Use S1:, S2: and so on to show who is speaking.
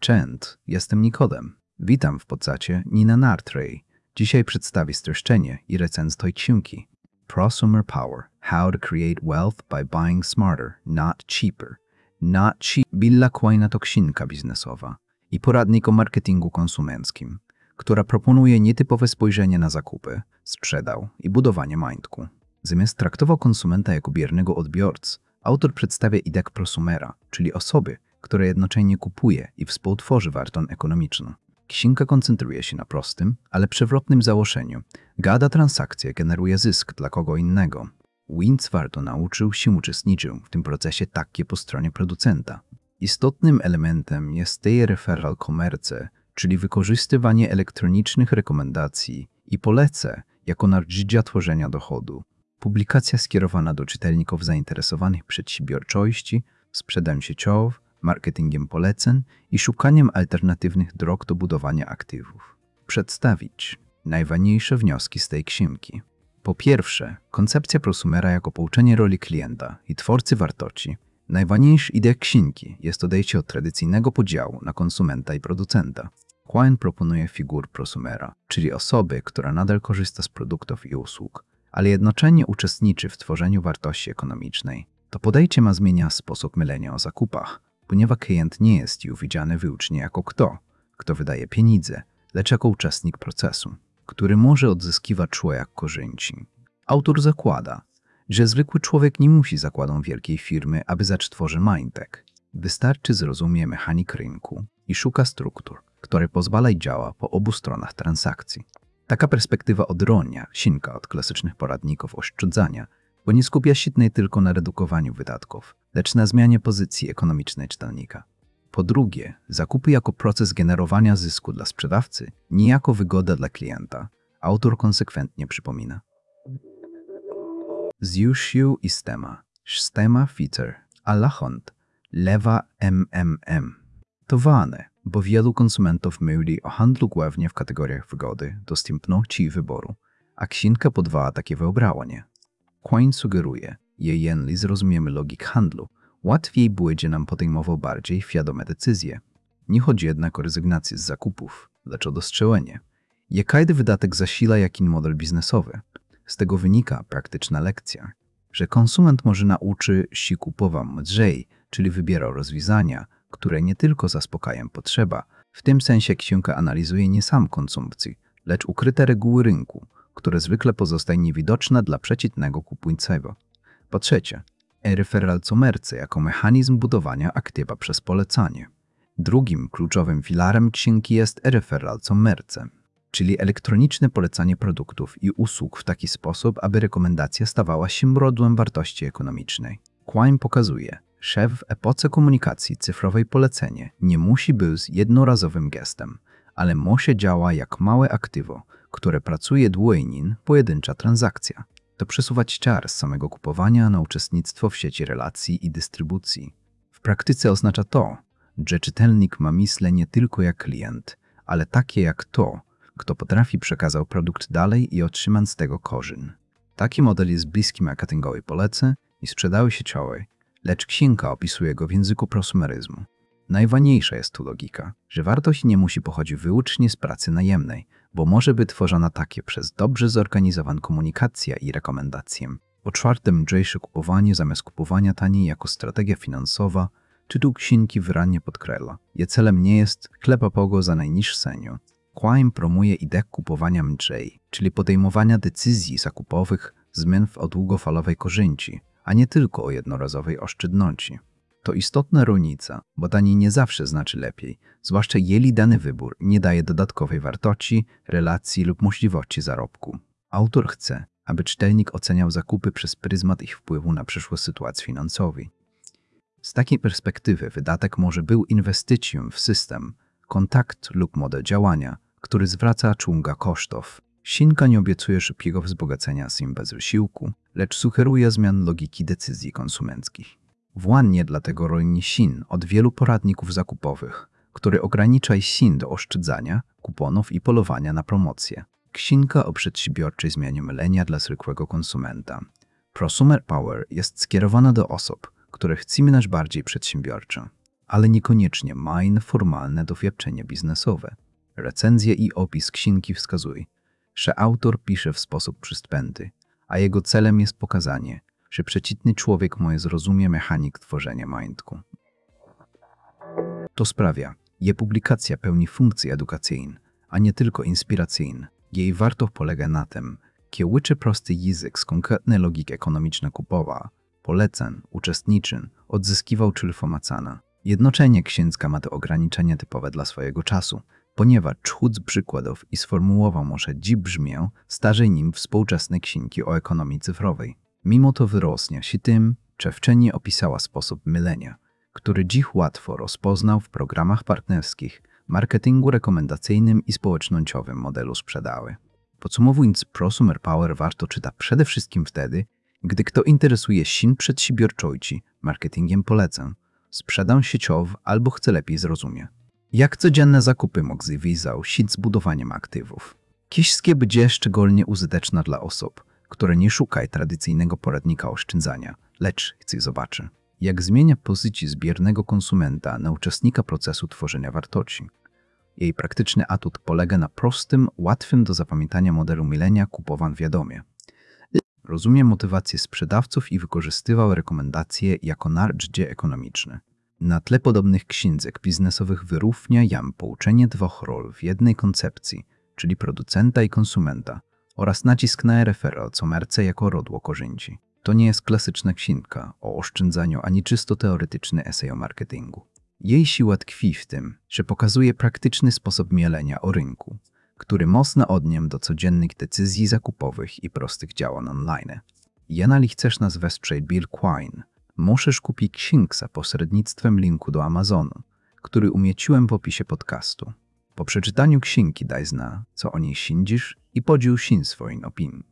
S1: Cześć, jestem Nikodem. Witam w podcaście Nina Nartrej. Dzisiaj przedstawię streszczenie i recenzję książki Prosumer Power – How to Create Wealth by Buying Smarter, Not Cheaper. Not cheap. Billa Quaina to książka biznesowa i poradnik o marketingu konsumenckim, która proponuje nietypowe spojrzenie na zakupy, sprzedaż i budowanie majątku. Zamiast traktować konsumenta jako biernego odbiorcę, autor przedstawia ideę prosumera, czyli osoby, która jednocześnie kupuje i współtworzy wartość ekonomiczną. Książka koncentruje się na prostym, ale przewrotnym założeniu. Gada transakcja generuje zysk dla kogo innego. Więc warto nauczył się uczestniczył w tym procesie takie po stronie producenta. Istotnym elementem jest tej referral commerce, czyli wykorzystywanie elektronicznych rekomendacji i poleceń jako narzędzia tworzenia dochodu. Publikacja skierowana do czytelników zainteresowanych przedsiębiorczości, sprzedażą sieciową, marketingiem poleceń i szukaniem alternatywnych dróg do budowania aktywów. Przedstawić najważniejsze wnioski z tej książki. Po pierwsze, koncepcja prosumera jako pouczenie roli klienta i twórcy wartości. Najważniejsza idea książki jest odejście od tradycyjnego podziału na konsumenta i producenta. Quine proponuje figurę prosumera, czyli osoby, która nadal korzysta z produktów i usług, ale jednocześnie uczestniczy w tworzeniu wartości ekonomicznej. To podejście ma zmieniać sposób myślenia o zakupach, ponieważ klient nie jest już widziany wyłącznie jako kto wydaje pieniądze, lecz jako uczestnik procesu, który może odzyskiwać człowiek korzyści. Autor zakłada, że zwykły człowiek nie musi zakładać wielkiej firmy, aby zacząć tworzyć majątek. Wystarczy zrozumieć mechanikę rynku i szuka struktur, które pozwalają działać po obu stronach transakcji. Taka perspektywa odróżnia książkę od klasycznych poradników oszczędzania, bo nie skupia się nie tylko na redukowaniu wydatków, lecz na zmianie pozycji ekonomicznej czytelnika. Po drugie, zakupy jako proces generowania zysku dla sprzedawcy, nie jako wygoda dla klienta, autor konsekwentnie przypomina. Zjusiu istema feature, alahont, lewa MMM. To ważne, bo wielu konsumentów myśli o handlu głównie w kategoriach wygody, dostępności i wyboru, a książka podwaja takie wyobrażenie. Quine sugeruje, że jeśli zrozumiemy logikę handlu, łatwiej będzie nam podejmować bardziej świadome decyzje. Nie chodzi jednak o rezygnację z zakupów, lecz o dostrzeżenie, jaki wydatek zasila jaki model biznesowy. Z tego wynika praktyczna lekcja, że konsument może nauczyć się kupować mądrzej, czyli wybierał rozwiązania, które nie tylko zaspokajają potrzeba. W tym sensie książka analizuje nie sam konsumpcji, lecz ukryte reguły rynku, które zwykle pozostają niewidoczne dla przeciętnego kupującego. Po trzecie, referral commerce jako mechanizm budowania aktywa przez polecanie. Drugim kluczowym filarem książki jest referral commerce, czyli elektroniczne polecanie produktów i usług w taki sposób, aby rekomendacja stawała się źródłem wartości ekonomicznej. Quine pokazuje, że w epoce komunikacji cyfrowej polecenie nie musi być jednorazowym gestem, ale może działać jak małe aktywo, które pracuje dłużej pojedyncza transakcja. To przesuwać czas z samego kupowania na uczestnictwo w sieci relacji i dystrybucji. W praktyce oznacza to, że czytelnik ma myślenie nie tylko jak klient, ale takie jak kto potrafi przekazać produkt dalej i otrzymać z tego korzyść. Taki model jest bliski marketingowej poleceń i sprzedaży sieciowej, lecz książka opisuje go w języku prosumeryzmu. Najważniejsza jest tu logika, że wartość nie musi pochodzić wyłącznie z pracy najemnej, bo może być tworzona takie przez dobrze zorganizowaną komunikację i rekomendację. Po czwarte, mądrzejsze kupowanie zamiast kupowania taniej jako strategia finansowa, tytuł książki wyraźnie podkreśla. Jej celem nie jest klepapogo za najniższą cenę. Quine promuje ideę kupowania mądrzej, czyli podejmowania decyzji zakupowych zmian o długofalowej korzyści, a nie tylko o jednorazowej oszczędności. To istotna różnica, bo taniej nie zawsze znaczy lepiej, zwłaszcza jeżeli dany wybór nie daje dodatkowej wartości, relacji lub możliwości zarobku. Autor chce, aby czytelnik oceniał zakupy przez pryzmat ich wpływu na przyszłość sytuacji finansowej. Z takiej perspektywy wydatek może był inwestycją w system, kontakt lub model działania, który zwraca ciąga kosztów. Książka nie obiecuje szybkiego wzbogacenia się bez wysiłku, lecz sugeruje zmian logiki decyzji konsumenckich. Właśnie dlatego różni się od wielu poradników zakupowych, które ogranicza się do oszczędzania, kuponów i polowania na promocje. Książka o przedsiębiorczej zmianie myślenia dla zwykłego konsumenta. Prosumer Power jest skierowana do osób, które chcą być bardziej przedsiębiorcze, ale niekoniecznie ma formalne doświadczenie biznesowe. Recenzje i opis książki wskazują, że autor pisze w sposób przystępny, a jego celem jest pokazanie, że przeciętny człowiek może zrozumie mechanik tworzenia majątku. To sprawia, że publikacja pełni funkcje edukacyjne, a nie tylko inspiracyjne. Jej wartość polega na tym, że uczy prosty język z konkretnej logiki ekonomiczno-kupowa, poleceń, uczestniczyn, odzyskiwał informacjana. Jednocześnie księżka ma to ograniczenie typowe dla swojego czasu, ponieważ czchód przykładów i sformułował może dziś brzmią starzej nim współczesne księgi o ekonomii cyfrowej. Mimo to wyrosnie się tym, że wcześniej opisała sposób mylenia, który dziś łatwo rozpoznał w programach partnerskich, marketingu rekomendacyjnym i społecznościowym modelu sprzedaży. Podsumowując, Prosumer Power warto czytać przede wszystkim wtedy, gdy kto interesuje się przedsiębiorczości, marketingiem poleceń, sprzedaż sieciową albo chce lepiej zrozumieć, jak codzienne zakupy mogą wiązać się z budowaniem aktywów. Książka będzie szczególnie użyteczna dla osób, które nie szukają tradycyjnego poradnika oszczędzania, lecz chcą zobaczyć, jak zmienia pozycję zbiernego konsumenta na uczestnika procesu tworzenia wartości. Jej praktyczny atut polega na prostym, łatwym do zapamiętania modelu mylenia kupowań wiadomie. Rozumie motywację sprzedawców i wykorzystywał rekomendacje jako narzędzie ekonomiczne. Na tle podobnych książek biznesowych wyrównia jam połączenie dwóch ról w jednej koncepcji, czyli producenta i konsumenta, oraz nacisk na referal comerce jako rodło korzynci. To nie jest klasyczna księga o oszczędzaniu ani czysto teoretyczny esej o marketingu. Jej siła tkwi w tym, że pokazuje praktyczny sposób mielenia o rynku, który mocno odniem do codziennych decyzji zakupowych i prostych działań online. Jeżeli chcesz nas wesprzeć Bitcoin, możesz kupić księgę za pośrednictwem linku do Amazonu, który umieściłem w opisie podcastu. Po przeczytaniu księgi daj znać, co o niej sądzisz i podziel się swoją opinią.